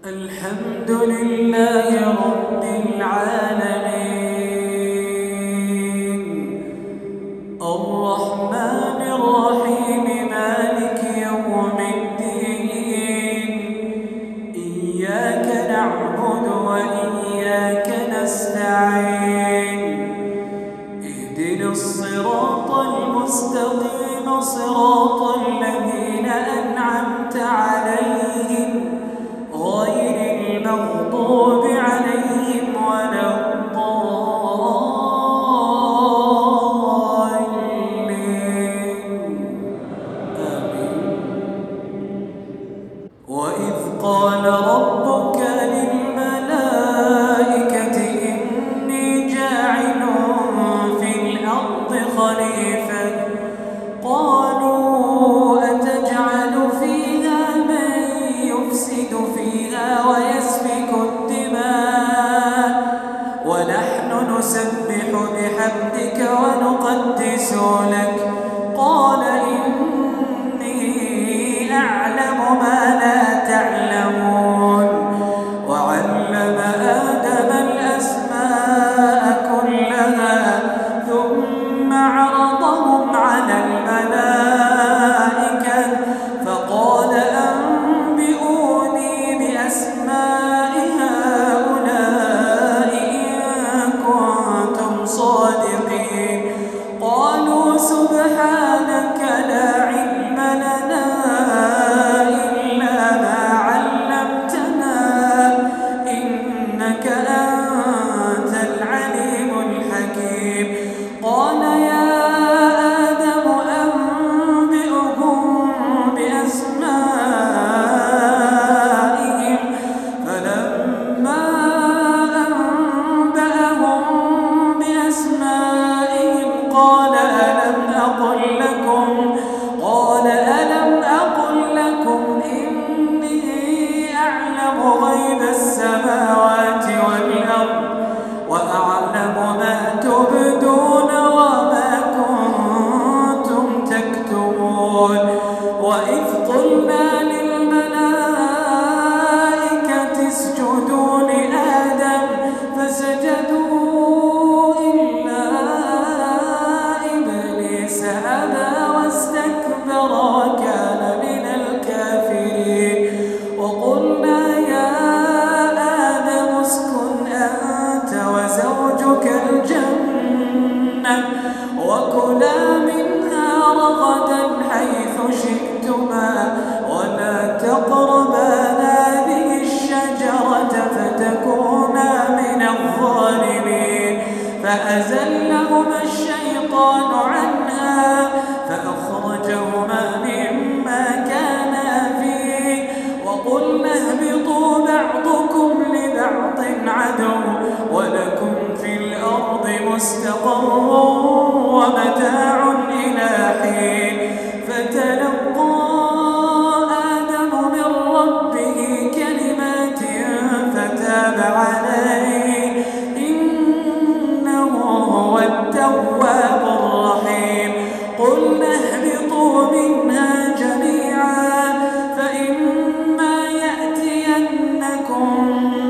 الحمد لله رب العالمين الرحمن الرحيم مالك يوم الدين إياك نعبد وإياك نستعين اهدنا الصراط المستقيم صراط الذين أنعمت عليهم غير المغضوب عليهم ولا الضالين آمين. وإذ قال ربك للملائكة إني جاعل في الأرض خليفة قالوا أتجعل فيها من يفسد فيها ويسفك الدماء ونحن نسبح بحمدك ونقدس لك قال إني أعلم ما لا تعلمون وعلم آدم الأسماء كلها ثم عرضهم على الملائكة فقال أنبئوني بأسماء هؤلاء إن كنتم صادقين قالوا سبحانك لا علم لنا إلا ما علمتنا إنك أنت العليم الحكيم قال يا آدم أنبئهم بأسمائهم فلما أنبأهم بأسمائهم قال ألم أقل لكم إني أعلم غيب السماوات والأرض وأعلم ما تبدون وما كنتم تكتمون وإذ قلنا للملائكة اسجدوا لآدم فسجدوا إلا إبليس أبى واستكبر وكان من الكافرين وقلنا يا آدم اسكن أنت وزوجك الجنة وكلا منها رغدا حيث شئتما ولا تقربا هذه الشجرة فتكونا من الظالمين فأزلهما الشيطان عنها فأخرجهما مما كانا فيه وقلنا اهبطوا بعضكم لبعض عدو ولكم في الأرض مستقر ومتاع إلى حين فتلقى آدم من ربه كلمات فتاب عليه إنه هو التواب الرحيم قلنا اهبطوا منها جميعا فإما يأتينكم